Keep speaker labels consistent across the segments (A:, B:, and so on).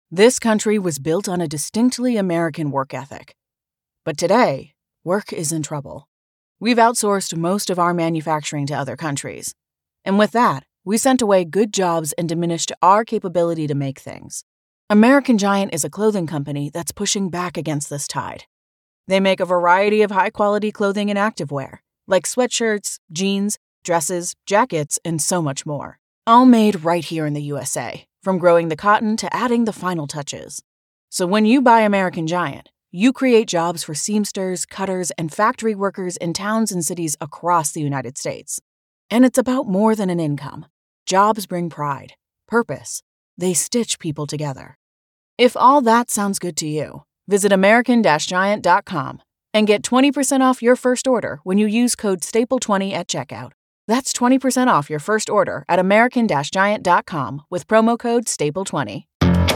A: This country was built on a distinctly American work ethic. But today, work is in trouble. We've outsourced most of our manufacturing to other countries. And with that, we sent away good jobs and diminished our capability to make things. American Giant is a clothing company that's pushing back against this tide. They make a variety of high-quality clothing and activewear, like sweatshirts, jeans, dresses, jackets, and so much more. All made right here in the USA, from growing the cotton to adding the final touches. So when you buy American Giant, you create jobs for seamsters, cutters, and factory workers in towns and cities across the United States. And it's about more than an income. Jobs bring pride, purpose. They stitch people together. If all that sounds good to you, visit American-Giant.com and get 20% off your first order when you use code STAPLE20 at checkout. That's 20% off your first order at American-Giant.com with promo code STAPLE20.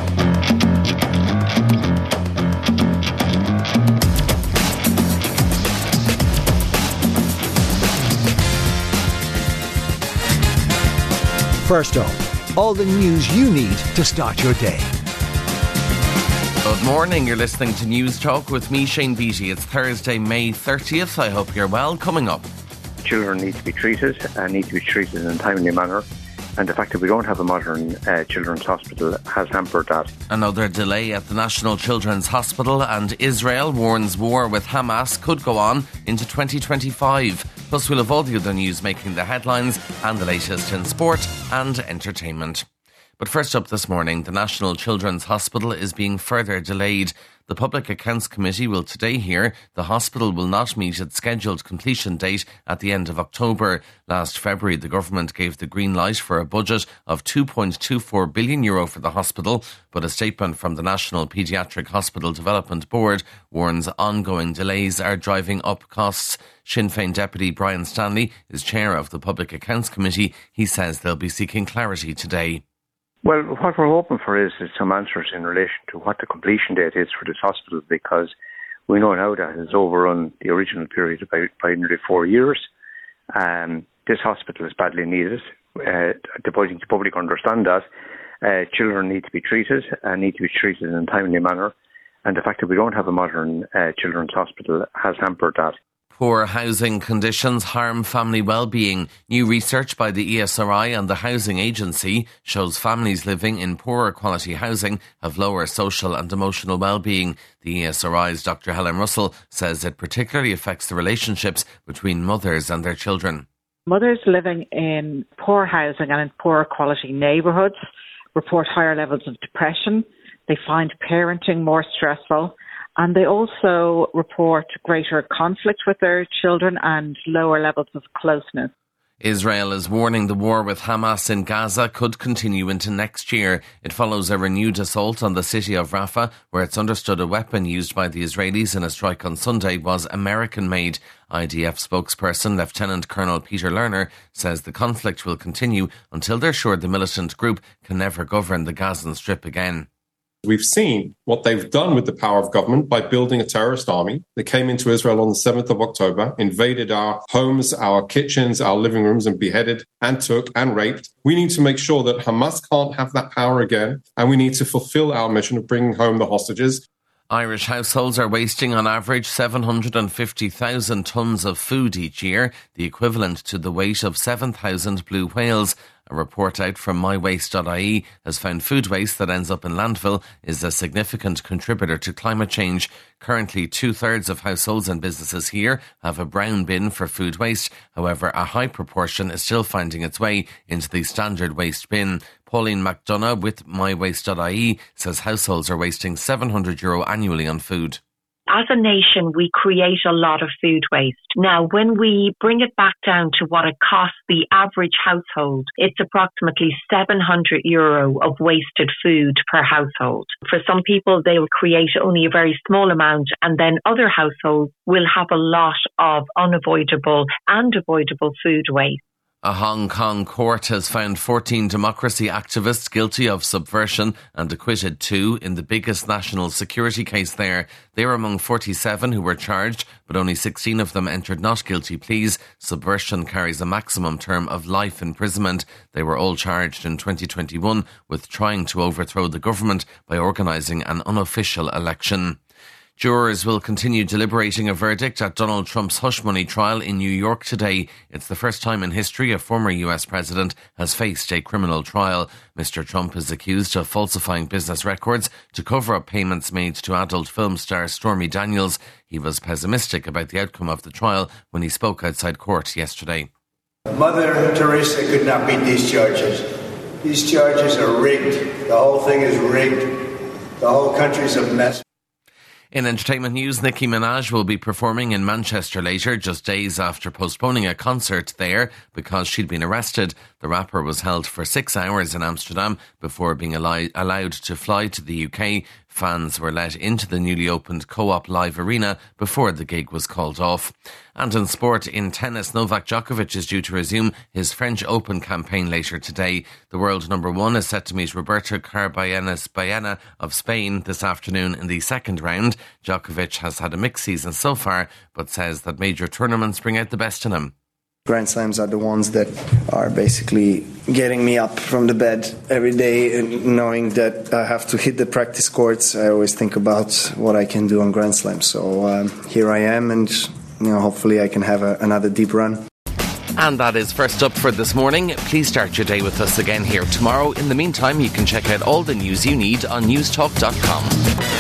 B: First up, all the news you need to start your day.
C: Good morning, you're listening to News Talk with me, Shane Beattie. It's Thursday, May 30th. I hope you're well. Coming up.
D: Children need to be treated in a timely manner. And the fact that we don't have a modern children's hospital has hampered that.
C: Another delay at the National Children's Hospital, and Israel warns war with Hamas could go on into 2025. Plus, we'll have all the other news making the headlines and the latest in sport and entertainment. But first up this morning, the National Children's Hospital is being further delayed. The Public Accounts Committee will today hear the hospital will not meet its scheduled completion date at the end of October. Last February, the government gave the green light for a budget of €2.24 billion for the hospital, but a statement from the National Paediatric Hospital Development Board warns ongoing delays are driving up costs. Sinn Féin Deputy Brian Stanley is chair of the Public Accounts Committee. He says they'll be seeking clarity today.
D: Well, what we're hoping for is some answers in relation to what the completion date is for this hospital, because we know now that it's overrun the original period by nearly 4 years. This hospital is badly needed. The public understand that. Children need to be treated in a timely manner. And the fact that we don't have a modern children's hospital has hampered that.
C: Poor housing conditions harm family well-being. New research by the ESRI and the Housing Agency shows families living in poorer quality housing have lower social and emotional well-being. The ESRI's Dr. Helen Russell says it particularly affects the relationships between mothers and their children.
E: Mothers living in poor housing and in poorer quality neighbourhoods report higher levels of depression. They find parenting more stressful. And they also report greater conflict with their children and lower levels of closeness.
C: Israel is warning the war with Hamas in Gaza could continue into next year. It follows a renewed assault on the city of Rafah, where it's understood a weapon used by the Israelis in a strike on Sunday was American-made. IDF spokesperson Lieutenant Colonel Peter Lerner says the conflict will continue until they're sure the militant group can never govern the Gazan Strip again.
F: We've seen what they've done with the power of government by building a terrorist army. They came into Israel on the 7th of October, invaded our homes, our kitchens, our living rooms, and beheaded and took and raped. We need to make sure that Hamas can't have that power again, and we need to fulfill our mission of bringing home the hostages.
C: Irish households are wasting on average 750,000 tonnes of food each year, the equivalent to the weight of 7,000 blue whales. A report out from mywaste.ie has found food waste that ends up in landfill is a significant contributor to climate change. Currently, 2/3 of households and businesses here have a brown bin for food waste. However, a high proportion is still finding its way into the standard waste bin. Pauline McDonough with mywaste.ie says households are wasting €700 annually on food.
G: As a nation, we create a lot of food waste. Now, when we bring it back down to what it costs the average household, it's approximately €700 of wasted food per household. For some people, they will create only a very small amount, and then other households will have a lot of unavoidable and avoidable food waste.
C: A Hong Kong court has found 14 democracy activists guilty of subversion and acquitted 2 in the biggest national security case there. They were among 47 who were charged, but only 16 of them entered not guilty pleas. Subversion carries a maximum term of life imprisonment. They were all charged in 2021 with trying to overthrow the government by organising an unofficial election. Jurors will continue deliberating a verdict at Donald Trump's hush money trial in New York today. It's the first time in history a former US president has faced a criminal trial. Mr. Trump is accused of falsifying business records to cover up payments made to adult film star Stormy Daniels. He was pessimistic about the outcome of the trial when he spoke outside court yesterday.
H: Mother Teresa could not beat these charges. These charges are rigged. The whole thing is rigged. The whole country's a mess.
C: In entertainment news, Nicki Minaj will be performing in Manchester later, just days after postponing a concert there because she'd been arrested. The rapper was held for 6 hours in Amsterdam before being allowed to fly to the UK. Fans were let into the newly opened Co-op Live Arena before the gig was called off. And in sport, in tennis, Novak Djokovic is due to resume his French Open campaign later today. The world number 1 is set to meet Roberto Carballenes Baena of Spain this afternoon in the second round. Djokovic has had a mixed season so far, but says that major tournaments bring out the best in him.
I: Grand Slams are the ones that are basically getting me up from the bed every day and knowing that I have to hit the practice courts. I always think about what I can do on Grand Slams. So here I am, and hopefully I can have another deep run.
C: And that is First Up for this morning. Please start your day with us again here tomorrow. In the meantime, you can check out all the news you need on newstalk.com.